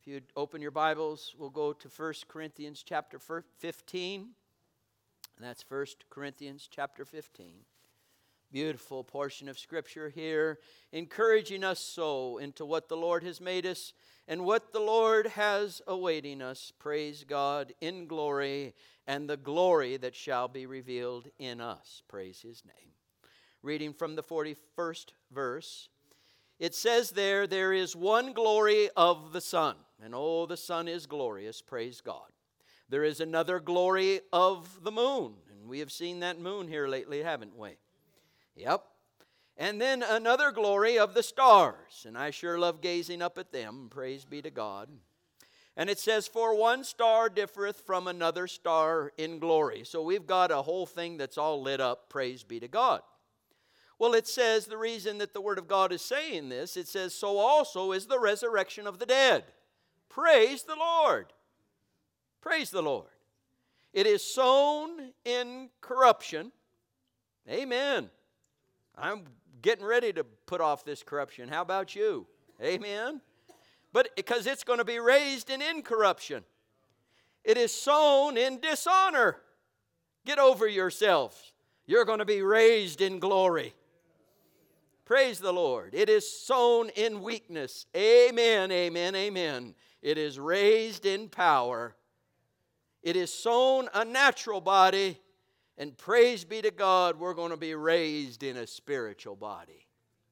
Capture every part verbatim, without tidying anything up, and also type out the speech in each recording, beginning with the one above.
If you'd open your Bibles, we'll go to First Corinthians chapter fifteen. And that's First Corinthians chapter fifteen. Beautiful portion of Scripture here, encouraging us so into what the Lord has made us and what the Lord has awaiting us. Praise God in glory, and the glory that shall be revealed in us. Praise His name. Reading from the forty-first verse. It says there, there is one glory of the sun. And oh, the sun is glorious, praise God. There is another glory of the moon. And we have seen that moon here lately, haven't we? Yep. And then another glory of the stars. And I sure love gazing up at them, praise be to God. And it says, for one star differeth from another star in glory. So we've got a whole thing that's all lit up, praise be to God. Well, it says, the reason that the Word of God is saying this, it says, so also is the resurrection of the dead. Praise the Lord. Praise the Lord. It is sown in corruption. Amen. I'm getting ready to put off this corruption. How about you? Amen. But because it's going to be raised in incorruption. It is sown in dishonor. Get over yourselves. You're going to be raised in glory. Praise the Lord. It is sown in weakness. Amen, amen, amen. It is raised in power. It is sown a natural body. And praise be to God, we're going to be raised in a spiritual body.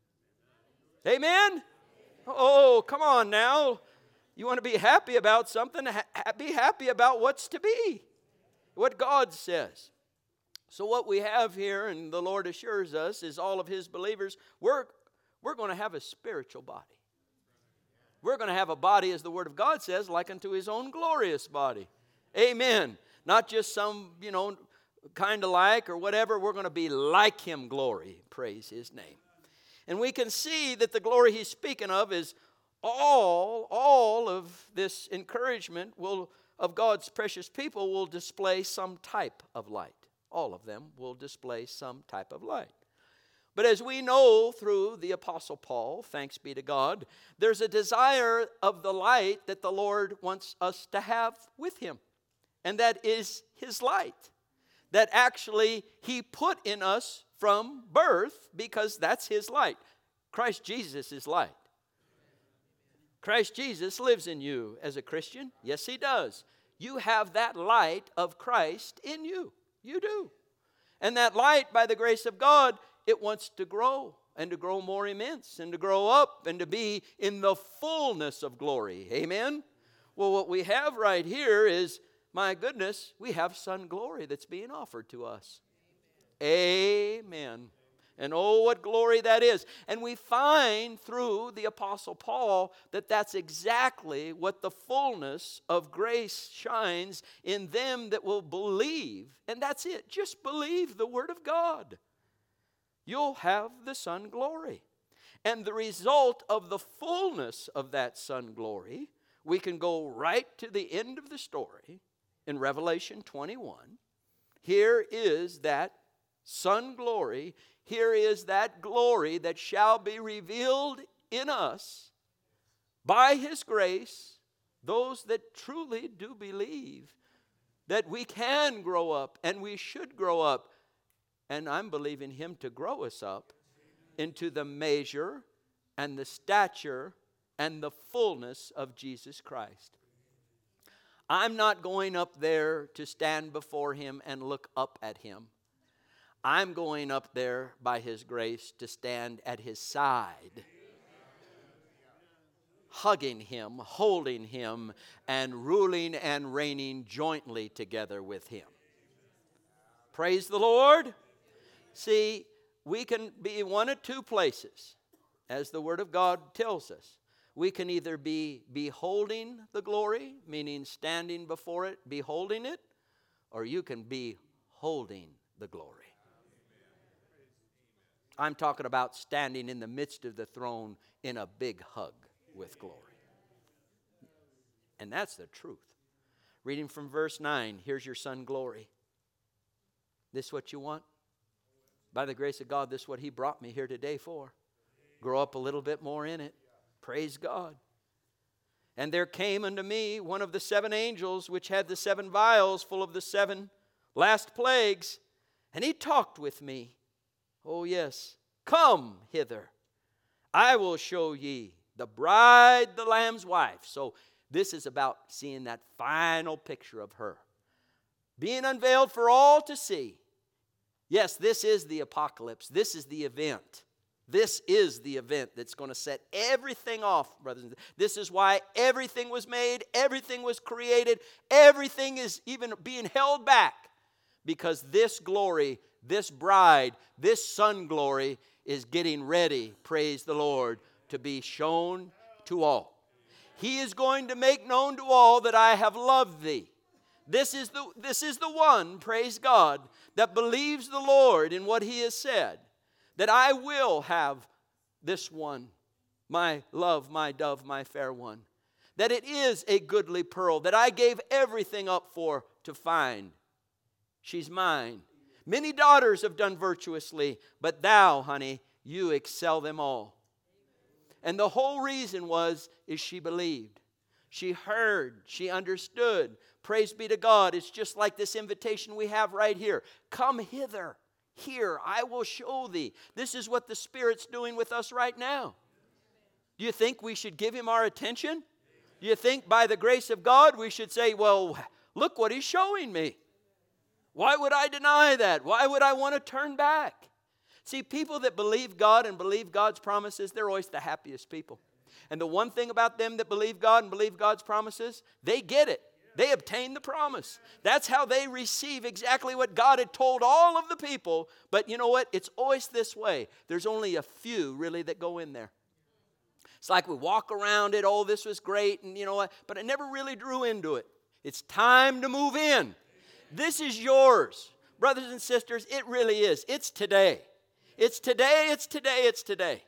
Amen? Oh, come on now. You want to be happy about something? Ha- be happy about what's to be. What God says. So what we have here, and the Lord assures us, is all of His believers, we're, we're going to have a spiritual body. We're going to have a body, as the Word of God says, like unto His own glorious body. Amen. Not just some, you know, kind of like or whatever. We're going to be like Him glory. Praise His name. And we can see that the glory He's speaking of is all, all of this encouragement will of God's precious people will display some type of light. All of them will display some type of light. But as we know through the Apostle Paul, thanks be to God, there's a desire of the light that the Lord wants us to have with Him. And that is His light. That actually He put in us from birth because that's His light. Christ Jesus is light. Christ Jesus lives in you as a Christian. Yes, He does. You have that light of Christ in you. You do. And that light, by the grace of God, it wants to grow and to grow more immense and to grow up and to be in the fullness of glory. Amen? Well, what we have right here is, my goodness, we have Son glory that's being offered to us. Amen. And oh, what glory that is. And we find through the Apostle Paul that that's exactly what the fullness of grace shines in them that will believe. And that's it. Just believe the Word of God. You'll have the Son glory. And the result of the fullness of that Son glory, we can go right to the end of the story in Revelation twenty-one. Here is that Son glory. Here is that glory that shall be revealed in us by His grace, those that truly do believe that we can grow up and we should grow up. And I'm believing Him to grow us up into the measure and the stature and the fullness of Jesus Christ. I'm not going up there to stand before Him and look up at Him. I'm going up there by His grace to stand at His side, hugging Him, holding Him, and ruling and reigning jointly together with Him. Praise the Lord. See, we can be one of two places, as the Word of God tells us. We can either be beholding the glory, meaning standing before it, beholding it, or you can be holding the glory. I'm talking about standing in the midst of the throne in a big hug with glory. And that's the truth. Reading from verse nine, here's your Son glory. This what you want? By the grace of God, this is what He brought me here today for. Grow up a little bit more in it. Praise God. And there came unto me one of the seven angels, which had the seven vials full of the seven last plagues. And he talked with me. Oh yes, come hither. I will show ye the bride, the Lamb's wife. So this is about seeing that final picture of her being unveiled for all to see. Yes, this is the apocalypse. This is the event. This is the event that's going to set everything off, brothers and sisters. This is why everything was made, everything was created, everything is even being held back. Because this glory, this bride, this son glory is getting ready, praise the Lord, to be shown to all. He is going to make known to all that I have loved thee. This is the, this is the one, praise God, that believes the Lord in what he has said. That I will have this one, my love, my dove, my fair one. That it is a goodly pearl that I gave everything up for to find. She's mine. Many daughters have done virtuously, but thou, honey, you excel them all. And the whole reason was, is she believed. She heard. She understood. Praise be to God. It's just like this invitation we have right here. Come hither. Here, I will show thee. This is what the Spirit's doing with us right now. Do you think we should give him our attention? Do you think by the grace of God we should say, well, look what he's showing me? Why would I deny that? Why would I want to turn back? See, people that believe God and believe God's promises, they're always the happiest people. And the one thing about them that believe God and believe God's promises, they get it. They obtain the promise. That's how they receive exactly what God had told all of the people. But you know what? It's always this way. There's only a few really that go in there. It's like we walk around it, oh, this was great, and you know what? But I never really drew into it. It's time to move in. This is yours. Brothers and sisters, it really is. It's today. It's today, it's today, it's today.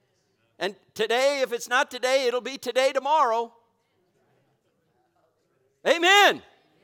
And today, if it's not today, it'll be today tomorrow. Amen.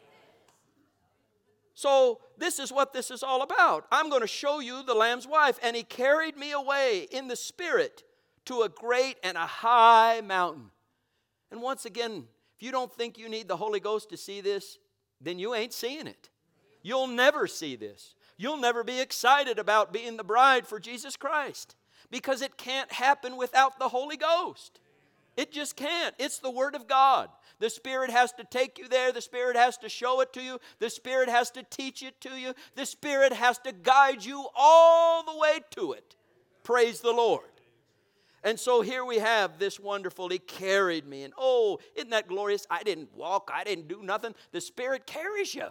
So this is what this is all about. I'm going to show you the Lamb's wife. And he carried me away in the Spirit to a great and a high mountain. And once again, if you don't think you need the Holy Ghost to see this, then you ain't seeing it. You'll never see this. You'll never be excited about being the bride for Jesus Christ. Because it can't happen without the Holy Ghost. It just can't. It's the Word of God. The Spirit has to take you there. The Spirit has to show it to you. The Spirit has to teach it to you. The Spirit has to guide you all the way to it. Praise the Lord. And so here we have this wonderful, he carried me. And oh, isn't that glorious? I didn't walk. I didn't do nothing. The Spirit carries you.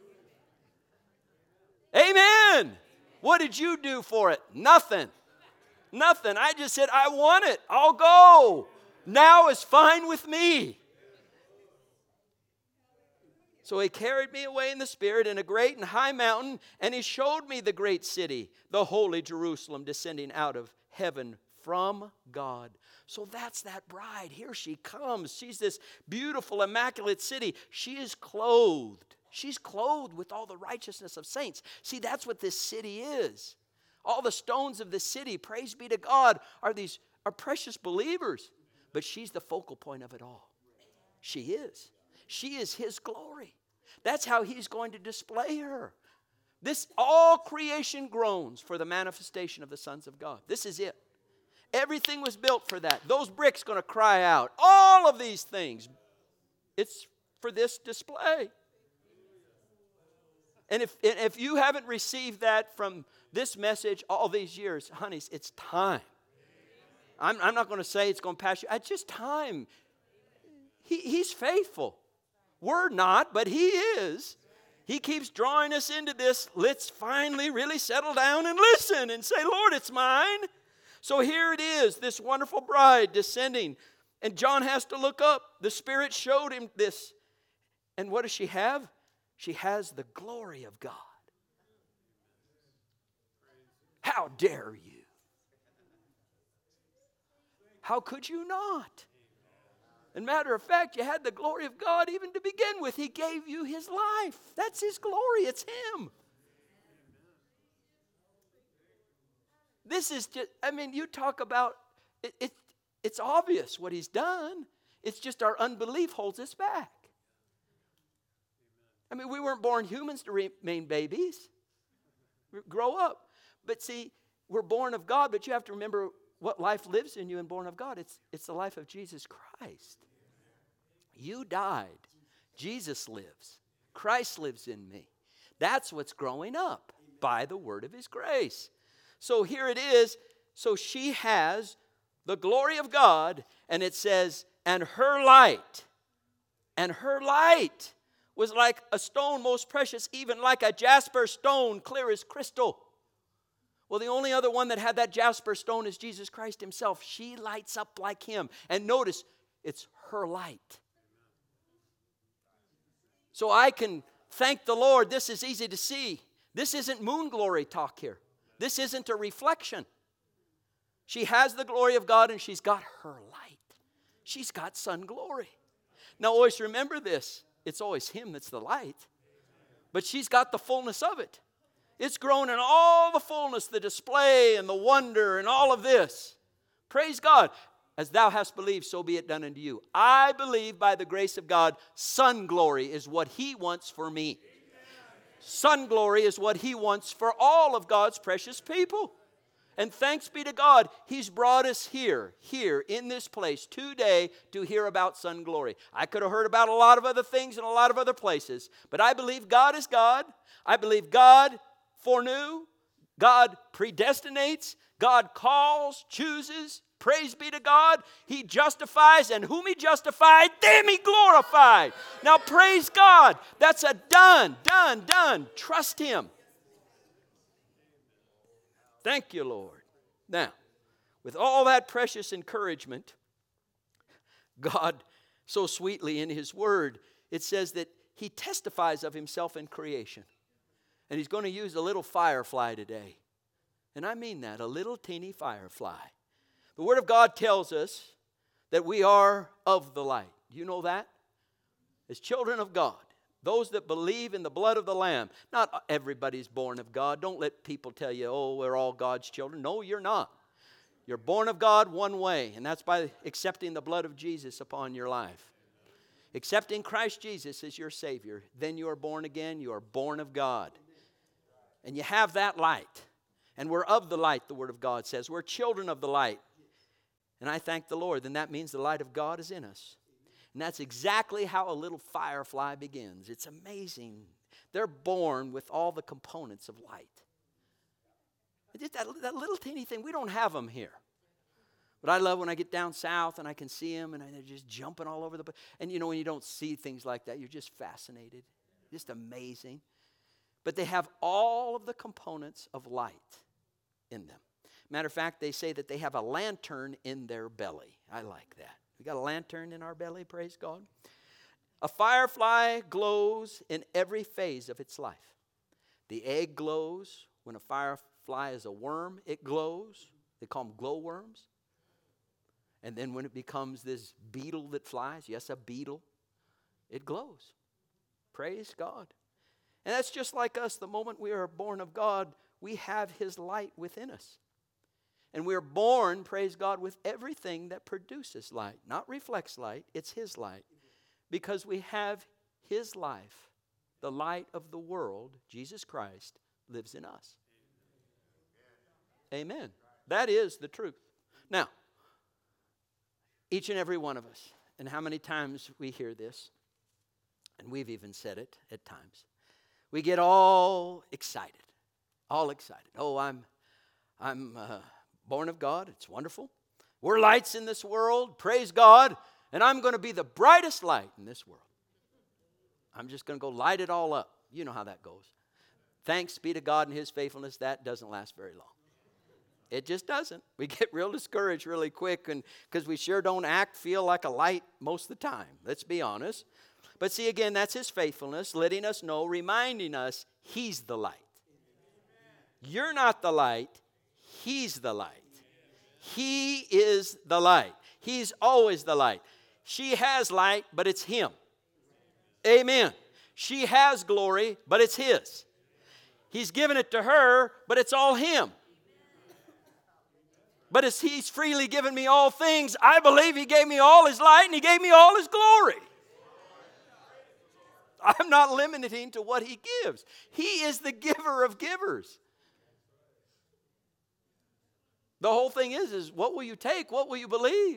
Amen. What did you do for it? Nothing. Nothing. I just said, I want it. I'll go. Now is fine with me. So he carried me away in the Spirit in a great and high mountain, and he showed me the great city, the holy Jerusalem, descending out of heaven from God. So that's that bride. Here she comes. She's this beautiful, immaculate city. She is clothed. She's clothed with all the righteousness of saints. See, that's what this city is. All the stones of the city, praise be to God, are these are precious believers. But she's the focal point of it all. She is. She is his glory. That's how he's going to display her. This, all creation groans for the manifestation of the sons of God. This is it. Everything was built for that. Those bricks going to cry out. All of these things. It's for this display. And if, if you haven't received that from this message all these years, honeys, it's time. I'm, I'm not going to say it's going to pass you. It's just time. He, he's faithful. We're not, but he is. He keeps drawing us into this. Let's finally really settle down and listen and say, Lord, it's mine. So here it is, this wonderful bride descending. And John has to look up. The Spirit showed him this. And what does she have? She has the glory of God. How dare you? How could you not? And matter of fact, you had the glory of God even to begin with. He gave you his life. That's his glory. It's him. This is just, I mean, you talk about, it, it, it's obvious what he's done. It's just our unbelief holds us back. I mean, we weren't born humans to remain babies. Grow up. But see, we're born of God, but you have to remember what life lives in you and born of God. It's, it's the life of Jesus Christ. You died. Jesus lives. Christ lives in me. That's what's growing up by the word of his grace. So here it is. So she has the glory of God, and it says, and her light, and her light was like a stone most precious, even like a jasper stone, clear as crystal. Well, the only other one that had that jasper stone is Jesus Christ himself. She lights up like him. And notice, it's her light. So I can thank the Lord. This is easy to see. This isn't moon glory talk here. This isn't a reflection. She has the glory of God and she's got her light. She's got sun glory. Now always remember this. It's always him that's the light. But she's got the fullness of it. It's grown in all the fullness, the display and the wonder and all of this. Praise God. As thou hast believed, so be it done unto you. I believe by the grace of God, sun glory is what he wants for me. Sun glory is what he wants for all of God's precious people. And thanks be to God, he's brought us here, here in this place today to hear about sun glory. I could have heard about a lot of other things in a lot of other places, but I believe God is God. I believe God foreknew, God predestinates, God calls, chooses. Praise be to God. He justifies, and whom he justified, them he glorified. Now praise God. That's a done, done, done. Trust him. Thank you, Lord. Now, with all that precious encouragement, God so sweetly in his word, it says that he testifies of himself in creation. And he's going to use a little firefly today. And I mean that, a little teeny firefly. The word of God tells us that we are of the light. You know that? As children of God. Those that believe in the blood of the Lamb. Not everybody's born of God. Don't let people tell you, oh, we're all God's children. No, you're not. You're born of God one way, and that's by accepting the blood of Jesus upon your life. Accepting Christ Jesus as your Savior. Then you are born again. You are born of God. And you have that light. And we're of the light, the Word of God says. We're children of the light. And I thank the Lord. Then that means the light of God is in us. And that's exactly how a little firefly begins. It's amazing. They're born with all the components of light. Just that, that little teeny thing, we don't have them here. But I love when I get down south and I can see them and they're just jumping all over the place. And you know, when you don't see things like that, you're just fascinated. Just amazing. But they have all of the components of light in them. Matter of fact, they say that they have a lantern in their belly. I like that. We got a lantern in our belly, praise God. A firefly glows in every phase of its life. The egg glows. When a firefly is a worm, it glows. They call them glowworms. And then when it becomes this beetle that flies, yes, a beetle, it glows. Praise God. And that's just like us. The moment we are born of God, we have his light within us. And we're born, praise God, with everything that produces light. Not reflects light, it's his light. Because we have his life. The light of the world, Jesus Christ, lives in us. Amen. That is the truth. Now, each and every one of us, and how many times we hear this, and we've even said it at times, we get all excited. All excited. Oh, I'm, I'm... Uh, Born of God, it's wonderful. We're lights in this world, praise God. And I'm going to be the brightest light in this world. I'm just going to go light it all up. You know how that goes. Thanks be to God and his faithfulness, that doesn't last very long. It just doesn't. We get real discouraged really quick and because we sure don't act, feel like a light most of the time. Let's be honest. But see, again, that's his faithfulness, letting us know, reminding us he's the light. You're not the light. He's the light. He is the light. He's always the light. She has light, but it's him. Amen. She has glory, but it's his. He's given it to her, but it's all him. But as He's freely given me all things, I believe He gave me all His light and He gave me all His glory. I'm not limiting to what He gives. He is the giver of givers. The whole thing is, is what will you take? What will you believe?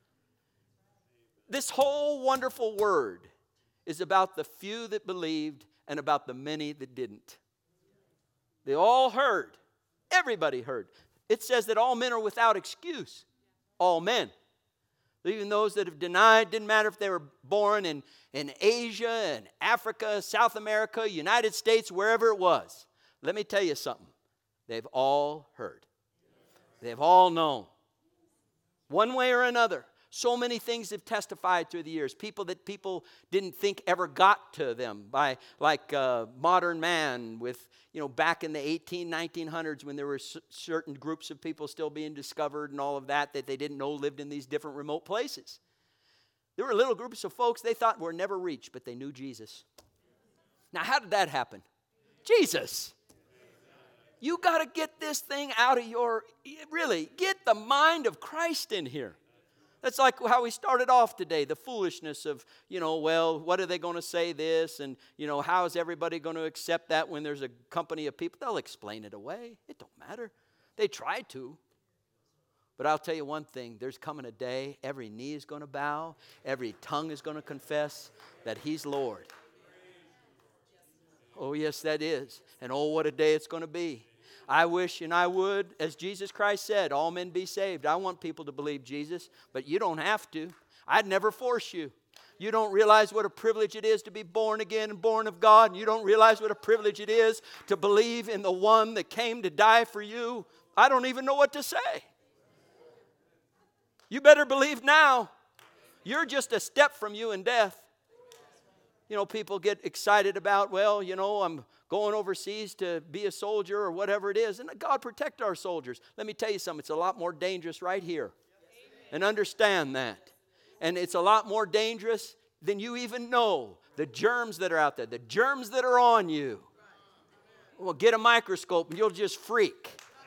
This whole wonderful word is about the few that believed and about the many that didn't. They all heard. Everybody heard. It says that all men are without excuse. All men. Even those that have denied, didn't matter if they were born in, in Asia and Africa, South America, United States, wherever it was. Let me tell you something. They've all heard. They've all known. One way or another. So many things have testified through the years. People that people didn't think ever got to them by like uh, modern man with, you know, back in the eighteen, nineteen hundreds when there were c- certain groups of people still being discovered and all of that that they didn't know lived in these different remote places. There were little groups of folks they thought were never reached, but they knew Jesus. Now, how did that happen? Jesus. You got to get this thing out of your, really, get the mind of Christ in here. That's like how we started off today, the foolishness of, you know, well, what are they going to say this? And, you know, how is everybody going to accept that when there's a company of people? They'll explain it away. It don't matter. They try to. But I'll tell you one thing. There's coming a day, every knee is going to bow. Every tongue is going to confess that He's Lord. Oh, yes, that is. And oh, what a day it's going to be. I wish and I would, as Jesus Christ said, all men be saved. I want people to believe Jesus, but you don't have to. I'd never force you. You don't realize what a privilege it is to be born again and born of God. And you don't realize what a privilege it is to believe in the one that came to die for you. I don't even know what to say. You better believe now. You're just a step from you in death. You know, people get excited about, well, you know, I'm going overseas to be a soldier or whatever it is. And God protect our soldiers. Let me tell you something. It's a lot more dangerous right here. And understand that. And it's a lot more dangerous than you even know. The germs that are out there. The germs that are on you. Well, get a microscope and you'll just freak.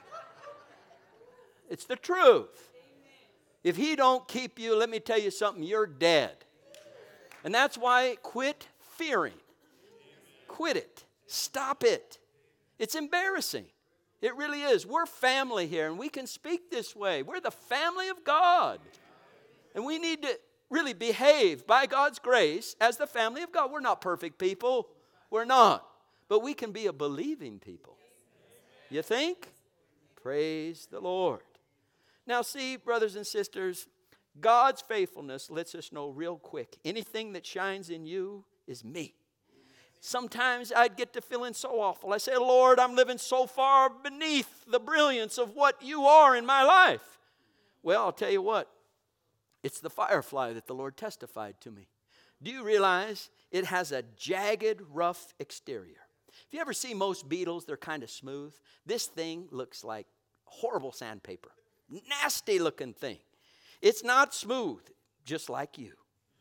It's the truth. If He don't keep you, let me tell you something. You're dead. And that's why quit fearing. Quit it. Stop it. It's embarrassing. It really is. We're family here, and we can speak this way. We're the family of God. And we need to really behave by God's grace as the family of God. We're not perfect people. We're not. But we can be a believing people. You think? Praise the Lord. Now see, brothers and sisters, God's faithfulness lets us know real quick. Anything that shines in you is me. Sometimes I'd get to feeling so awful. I say, Lord, I'm living so far beneath the brilliance of what you are in my life. Well, I'll tell you what. It's the firefly that the Lord testified to me. Do you realize it has a jagged, rough exterior? If you ever see most beetles, they're kind of smooth. This thing looks like horrible sandpaper. Nasty looking thing. It's not smooth, just like you.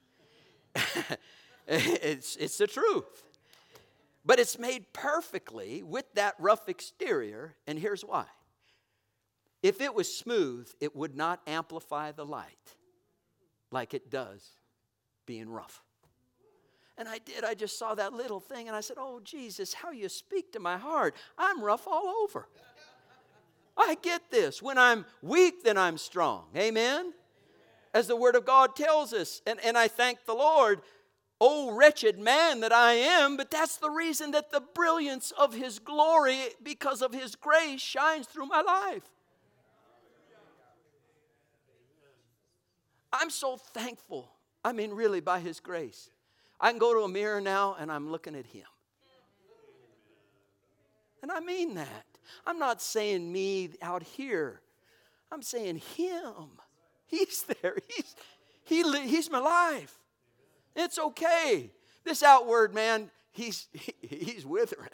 it's, it's the truth. But it's made perfectly with that rough exterior, and here's why. If it was smooth, it would not amplify the light like it does being rough. And I did. I just saw that little thing, and I said, oh, Jesus, how you speak to my heart. I'm rough all over. I get this. When I'm weak, then I'm strong. Amen? As the Word of God tells us. And, and I thank the Lord. Oh, wretched man that I am, but that's the reason that the brilliance of His glory, because of His grace, shines through my life. I'm so thankful. I mean, really, by His grace. I can go to a mirror now and I'm looking at Him. And I mean that. I'm not saying me out here. I'm saying Him. He's there. He's, he, he's my life. It's okay. This outward man, he's, he, he's withering.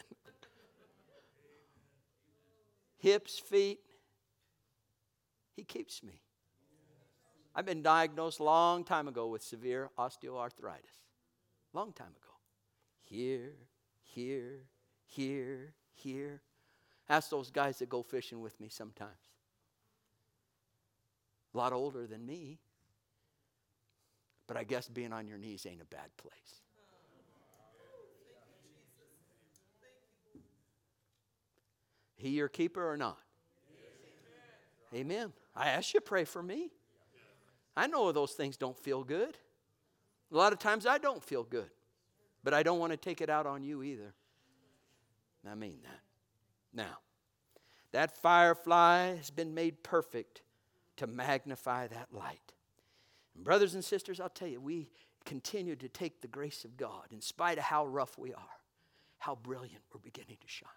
Hips, feet. He keeps me. I've been diagnosed a long time ago with severe osteoarthritis. Long time ago. Here, here, here, here. Ask those guys that go fishing with me sometimes. A lot older than me. But I guess being on your knees ain't a bad place. He your keeper or not? Amen. I ask you to pray for me. I know those things don't feel good. A lot of times I don't feel good. But I don't want to take it out on you either. I mean that. Now, that firefly has been made perfect to magnify that light. And brothers and sisters, I'll tell you, we continue to take the grace of God, in spite of how rough we are, how brilliant we're beginning to shine.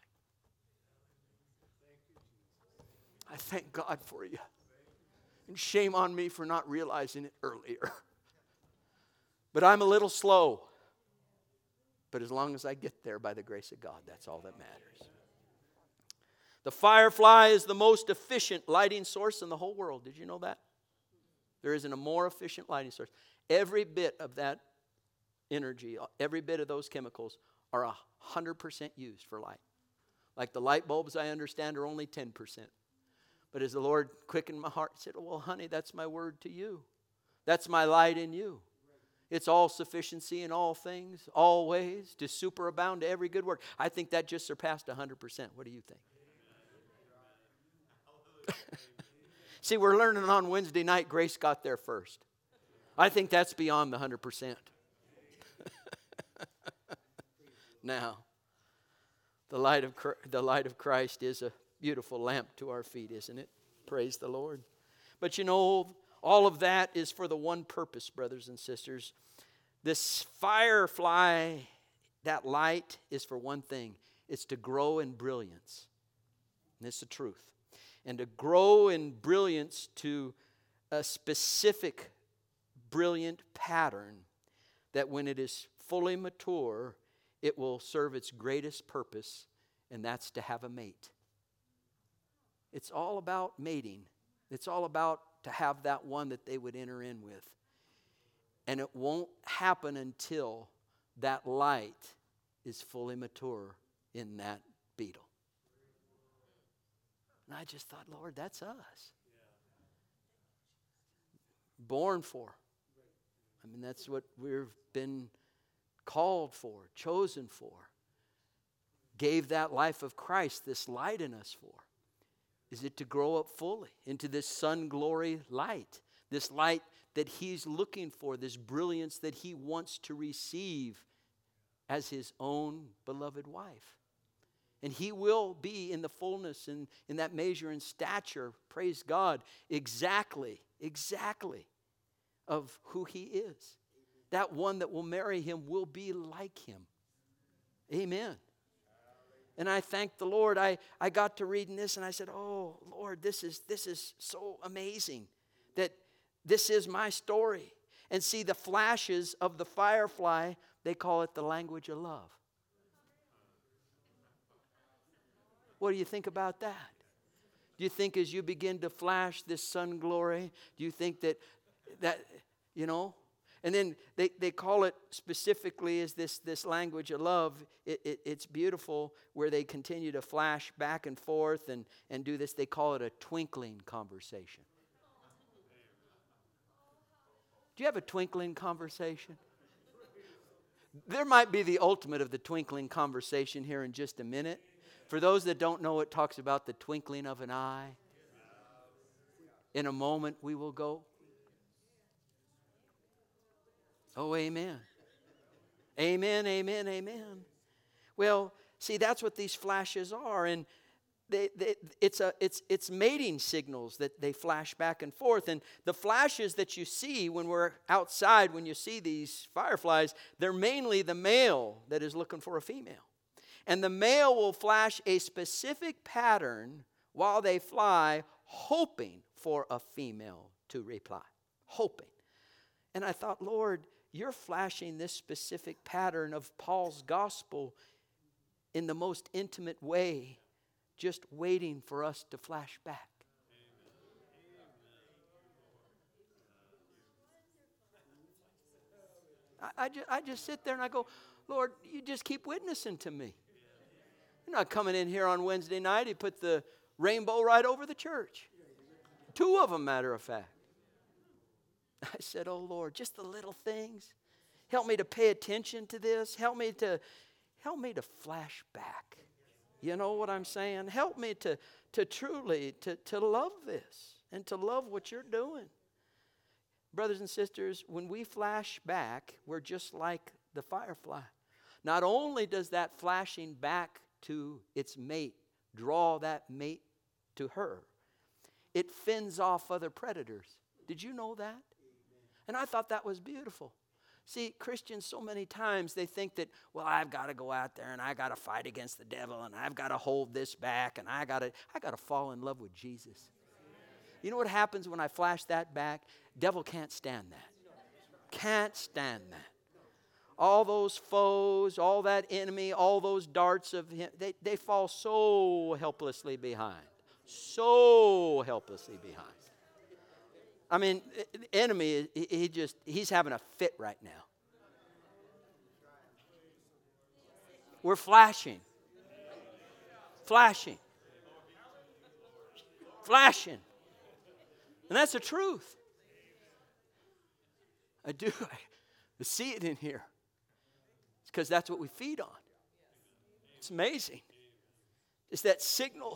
I thank God for you. And shame on me for not realizing it earlier. But I'm a little slow. But as long as I get there by the grace of God, that's all that matters. The firefly is the most efficient lighting source in the whole world. Did you know that? There isn't a more efficient lighting source. Every bit of that energy, every bit of those chemicals are one hundred percent used for light. Like the light bulbs, I understand, are only ten percent. But as the Lord quickened my heart, he said, well, honey, that's my word to you. That's my light in you. It's all sufficiency in all things, all ways, to superabound to every good work. I think that just surpassed one hundred percent. What do you think? See, we're learning on Wednesday night, grace got there first. I think that's beyond the one hundred percent. Now, the light of the light of Christ is a beautiful lamp to our feet, isn't it? Praise the Lord. But you know, all of that is for the one purpose, brothers and sisters. This firefly, that light is for one thing. It's to grow in brilliance. And it's the truth. And to grow in brilliance to a specific brilliant pattern that when it is fully mature, it will serve its greatest purpose, and that's to have a mate. It's all about mating. It's all about to have that one that they would enter in with. And it won't happen until that light is fully mature in that beetle. And I just thought, Lord, that's us. Born for. I mean, that's what we've been called for, chosen for. Gave that life of Christ, this light in us for. Is it to grow up fully into this sun glory light, this light that he's looking for, this brilliance that he wants to receive as his own beloved wife. And he will be in the fullness and in that measure and stature, praise God, exactly, exactly of who he is. That one that will marry him will be like him. Amen. And I thank the Lord. I, I got to reading this and I said, oh, Lord, this is, this is so amazing that this is my story. And see, the flashes of the firefly, they call it the language of love. What do you think about that? Do you think as you begin to flash this sun glory, do you think that, that you know, and then they, they call it specifically as this, this language of love. It, it, it's beautiful where they continue to flash back and forth and, and do this. They call it a twinkling conversation. Do you have a twinkling conversation? There might be the ultimate of the twinkling conversation here in just a minute. For those that don't know, it talks about the twinkling of an eye. In a moment we will go. Oh, amen. Amen, amen, amen. Well, see, that's what these flashes are. And they, they, it's, a, it's, it's mating signals that they flash back and forth. And the flashes that you see when we're outside, when you see these fireflies, they're mainly the male that is looking for a female. And the male will flash a specific pattern while they fly, hoping for a female to reply. Hoping. And I thought, Lord, you're flashing this specific pattern of Paul's gospel in the most intimate way, just waiting for us to flash back. I, I, just, I just sit there and I go, Lord, you just keep witnessing to me. You're not coming in here on Wednesday night. He put the rainbow right over the church. Two of them, matter of fact. I said, oh, Lord, just the little things. Help me to pay attention to this. Help me to, help me to flash back. You know what I'm saying? Help me to, to truly, to, to love this and to love what you're doing. Brothers and sisters, when we flash back, we're just like the firefly. Not only does that flashing back to its mate draw that mate to her, it fends off other predators. Did you know that? And I thought that was beautiful. See, Christians so many times they think that, well, I've got to go out there and I got to fight against the devil and I've got to hold this back and I got to I got to fall in love with Jesus. You know what happens when I flash that back? Devil can't stand that. Can't stand that. All those foes, all that enemy, all those darts of him, they, they fall so helplessly behind. So helplessly behind. I mean, the enemy, he just, he's having a fit right now. We're flashing. Flashing. Flashing. And that's the truth. I do. I see it in here. It's because that's what we feed on. It's amazing. It's that signal.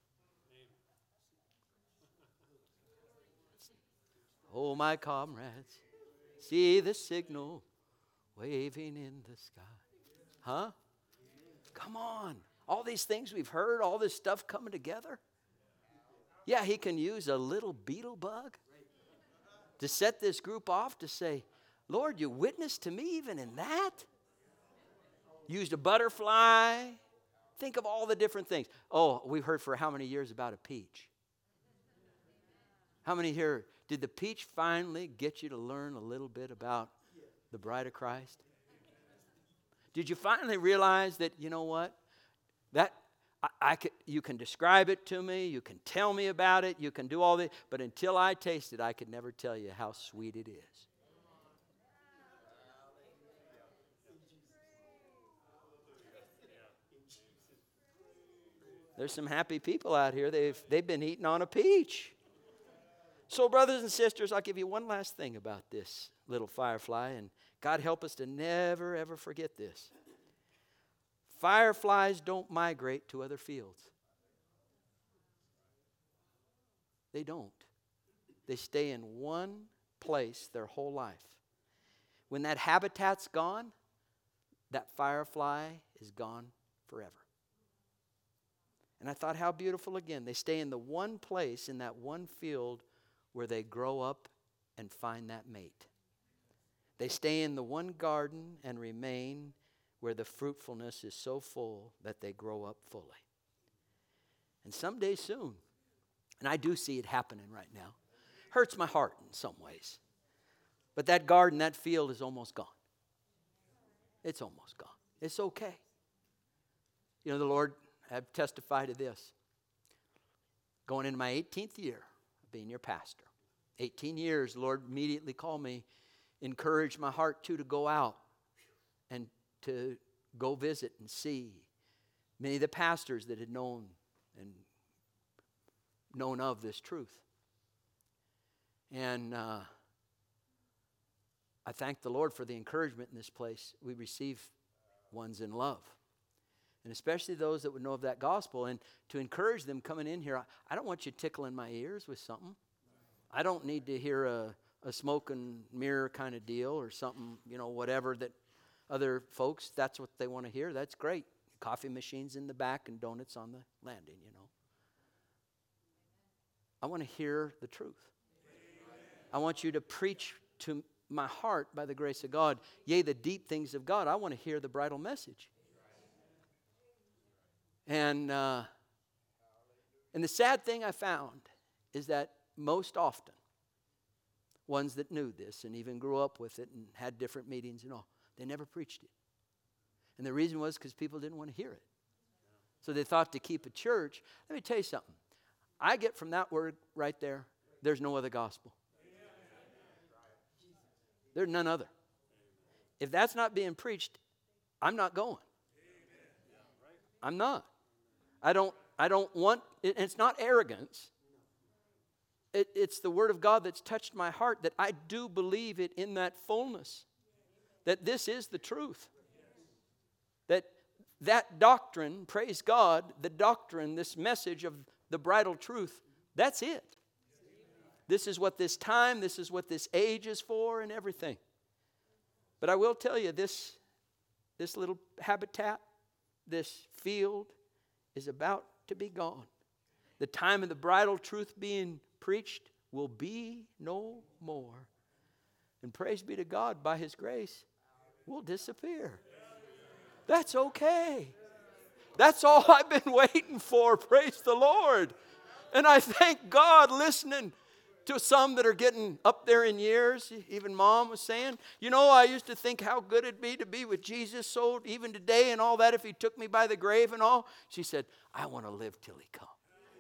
Oh, my comrades, see the signal waving in the sky. Huh? Come on. All these things we've heard, all this stuff coming together. Yeah, he can use a little beetle bug to set this group off to say, Lord, you witnessed to me even in that? Used a butterfly. Think of all the different things. Oh, we've heard for how many years about a peach? How many here, did the peach finally get you to learn a little bit about the bride of Christ? Did you finally realize that, you know what? That I, I could, you can describe it to me, you can tell me about it, you can do all that, but until I taste it, I could never tell you how sweet it is. There's some happy people out here. They've, they've been eating on a peach. So, brothers and sisters, I'll give you one last thing about this little firefly, and God help us to never, ever forget this. Fireflies don't migrate to other fields. They don't. They stay in one place their whole life. When that habitat's gone, that firefly is gone forever. And I thought, how beautiful again. They stay in the one place, in that one field, where they grow up and find that mate. They stay in the one garden and remain where the fruitfulness is so full that they grow up fully. And someday soon, and I do see it happening right now, hurts my heart in some ways. But that garden, that field is almost gone. It's almost gone. It's okay. You know, the Lord, I've testified to this. Going into my eighteenth year of being your pastor. eighteen years, the Lord immediately called me, encouraged my heart too to go out and to go visit and see many of the pastors that had known and known of this truth. And uh, I thank the Lord for the encouragement in this place. We receive ones in love. And especially those that would know of that gospel. And to encourage them coming in here, I, I don't want you tickling my ears with something. I don't need to hear a, a smoke and mirror kind of deal or something, you know, whatever that other folks, that's what they want to hear. That's great. Coffee machines in the back and donuts on the landing, you know. I want to hear the truth. I want you to preach to my heart by the grace of God, yea, the deep things of God. I want to hear the bridal message. And uh, and the sad thing I found is that most often, ones that knew this and even grew up with it and had different meetings and all, they never preached it. And the reason was because people didn't want to hear it. So they thought to keep a church. Let me tell you something. I get from that word right there, there's no other gospel. There's none other. If that's not being preached, I'm not going. I'm not. I don't I don't want, it's not arrogance. it, it's the Word of God that's touched my heart, that I do believe it in that fullness. That this is the truth. That that doctrine, praise God, the doctrine, this message of the bridal truth, that's it. This is what this time, this is what this age is for and everything. But I will tell you, this, this little habitat, this field is about to be gone. The time of the bridal truth being preached will be no more. And praise be to God, by His grace, we'll disappear. That's okay. That's all I've been waiting for, praise the Lord. And I thank God, listening to some that are getting up there in years. Even Mom was saying, you know, I used to think how good it'd be to be with Jesus, so even today and all that, if He took me by the grave and all. She said, I want to live till He comes.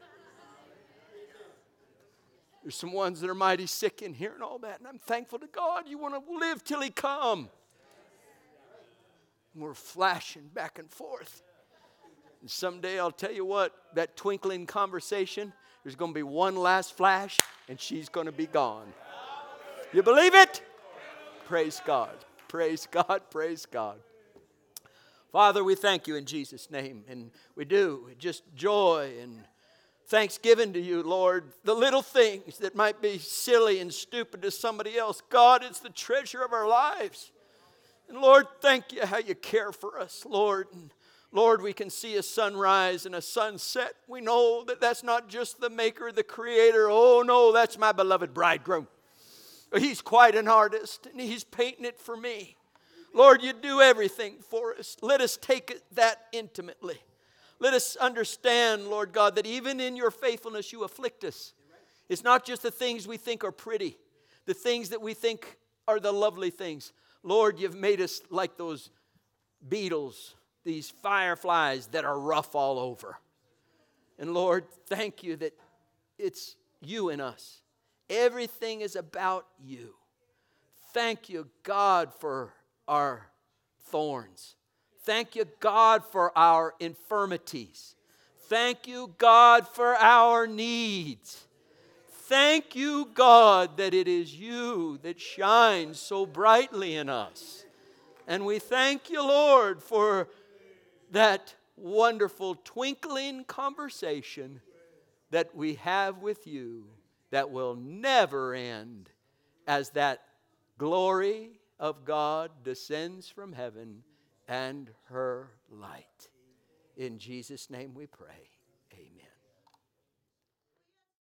There's some ones that are mighty sick in here and all that, and I'm thankful to God. You want to live till He come. And we're flashing back and forth. And someday I'll tell you what, that twinkling conversation, there's going to be one last flash, and she's going to be gone. You believe it? Praise God. Praise God. Praise God. Father, we thank You in Jesus' name. And we do. Just joy and thanksgiving to You, Lord. The little things that might be silly and stupid to somebody else, God, it's the treasure of our lives. And Lord, thank You how You care for us, Lord. And Lord, we can see a sunrise and a sunset. We know that that's not just the maker, the creator. Oh, no, that's my beloved bridegroom. He's quite an artist, and He's painting it for me. Lord, You do everything for us. Let us take it that intimately. Let us understand, Lord God, that even in Your faithfulness, You afflict us. It's not just the things we think are pretty, the things that we think are the lovely things. Lord, You've made us like those beetles, these fireflies that are rough all over. And Lord, thank You that it's You in us. Everything is about You. Thank You, God, for our thorns. Thank You, God, for our infirmities. Thank You, God, for our needs. Thank You, God, that it is You that shines so brightly in us. And we thank You, Lord, for that wonderful twinkling conversation that we have with You that will never end as that glory of God descends from heaven and her light. In Jesus' name we pray.